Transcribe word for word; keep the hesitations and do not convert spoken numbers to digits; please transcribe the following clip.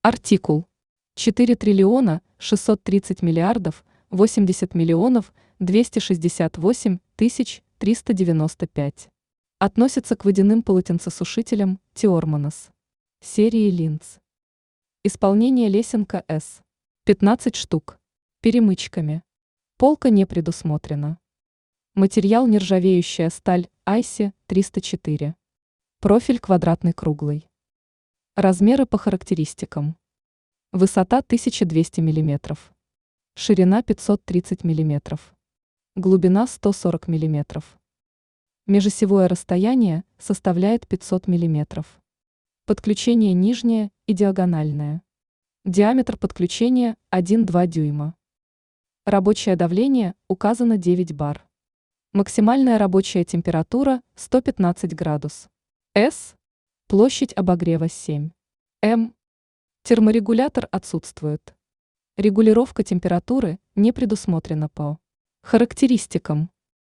Артикул четыре триллиона шестьсот тридцать миллиардов восемьдесят миллионов двести шестьдесят восемь тысяч триста девяносто пять. Относится к водяным полотенцесушителям Тиормонос. Серии Линц. Исполнение лесенка С. пятнадцать штук. Перемычками. Полка не предусмотрена. Материал нержавеющая сталь Айси триста четыре. Профиль квадратный круглый. Размеры по характеристикам. Высота тысяча двести миллиметров. Ширина пятьсот тридцать миллиметров. Глубина сто сорок миллиметров. Межосевое расстояние составляет пятьсот миллиметров. Подключение нижнее и диагональное. Диаметр подключения один-два дюйма. Рабочее давление указано девять бар. Максимальная рабочая температура сто пятнадцать градус. С. Площадь обогрева семь. М. Терморегулятор отсутствует. Регулировка температуры не предусмотрена по характеристикам.